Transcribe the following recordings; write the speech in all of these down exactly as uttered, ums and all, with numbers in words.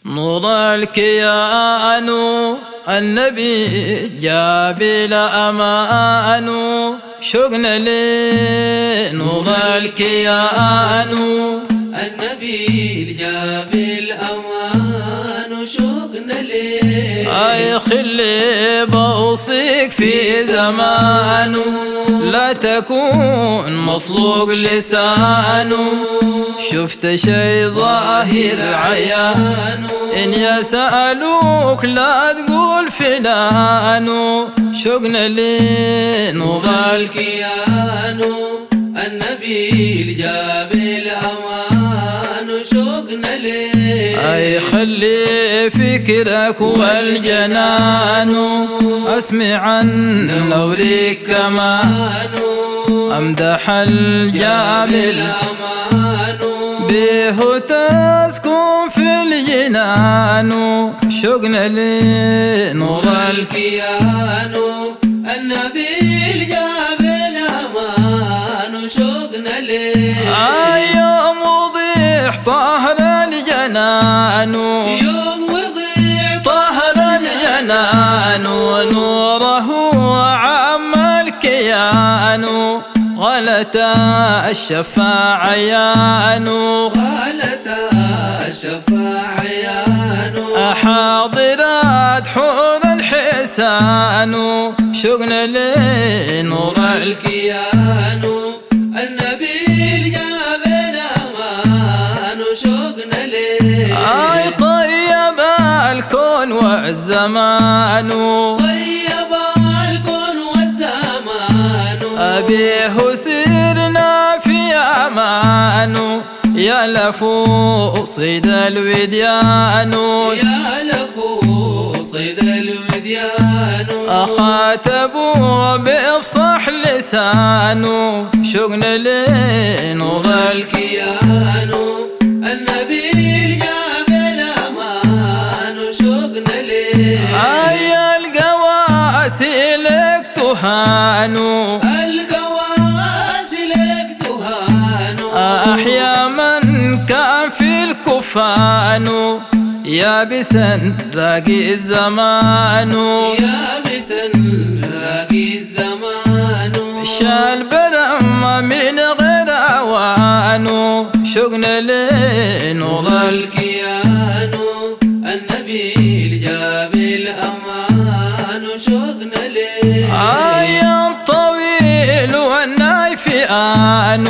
نور الكيان النبي جاب الأمان شوقنا ليه نور الكيان النبي جاب الأمان شوقنا ليه أي خلي بوصيك في زمانه لا تكون مطلوق لسانه شفت شي ظاهر عيان إن يسألوك لا تقول فلانه شوقنا لنور الكيان النبي جاب الأمان شوقنا ليه أي خلي فكرك والجنان أسمع عن نورك كمان أمدح الجامل به تسكن في الجنان شوقنا لنور الكيان النبي جاب الأمان شوقنا ليه يوم وضيح طاهر الجنان يوم وضيح طاهر الجنان ونوره عم الكيان غلت الشفاع عيان غلت الشفاع عيان حاضرات حور الحسان شوقنا لنور الكيان النبي جاب الأمان شوقنا ليه أي طيب الكون والزمان طيب الكون والزمان أبيه سيرنا في أمان يا لفو صيد الوديان يا لفو صيد الوديان أخاتبوا بإفصح لسان شوقنا لنور الكيان النبي جاب الأمان شوقنا ليه أي القواسي لك تهان القواسي لك تهان أحيا من كان في الكفان يابسا راقي الزمان يابسا راقي الزمان شال برم من غير أوان شوقنا لنور الكيان النبي جاب الأمان شوقنا ليه آي طويل والنايفئان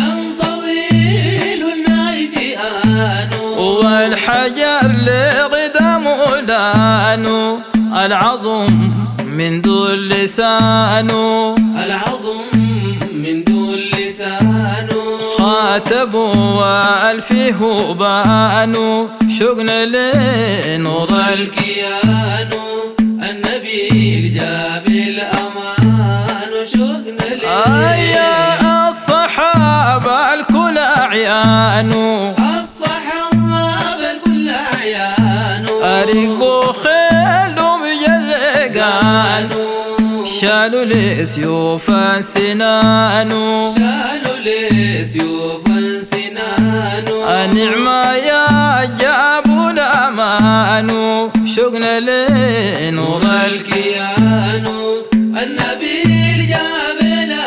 ينطويل النايفئان والحجر لغدا مولان العظم من دون لسان العظم من دون لسان خاتب والفيه بان شوقنا لنور الكيان النبي جاب الأمان شوقنا ليه يا الصحابة الكل أعيان الصحابة الكل أعيان أرقوا خيلهم جلقان شالوا لسيوف سنان شالوا لسيوف سنان النعمة يا جابوا الأمان شوقنا لنور الكيان النبي جاب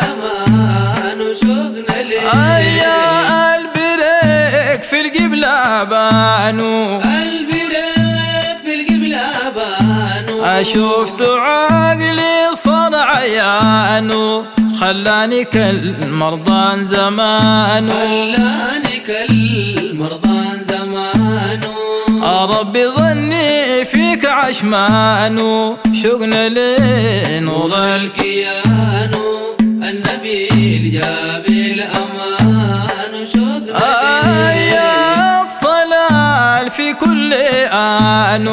الأمان شوقنا ليه يا البريك في القبلة بانوا البريك في القبلة بانوا شفت عقلي صار عيان خلاني كالمرضان زمان خلاني كالمرضان زمان ربي ظني فيك عشمان شوقنا لنور الكيان النبي جاب الأمان شوقنا ليه يا الصلاة في كل آن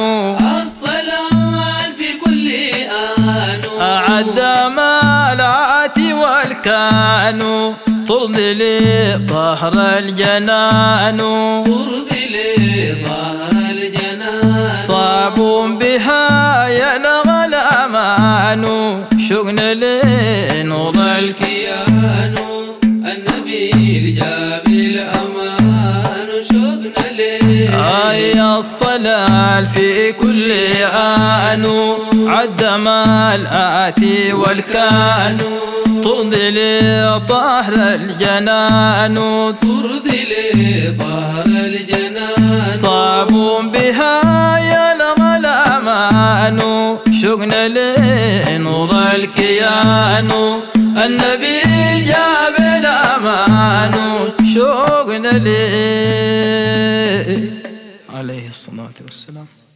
الصلاة في كل آن أعد مالاتي والكان ترضي لي طهر الجنان ترضي لي ظهر الجنان صعب بها ينغى الأمان شوقنا لنور الكيان النبي جاب الأمان شوقنا أي الصلاة في كل آن عد ما الآتي والكان ترضي لطهر الجنان ترضي لطهر الجنان صعب بها يلغى الأمان شغل لنور الكيان النبي جاب الأمان شغل لي عليه الصلاة والسلام.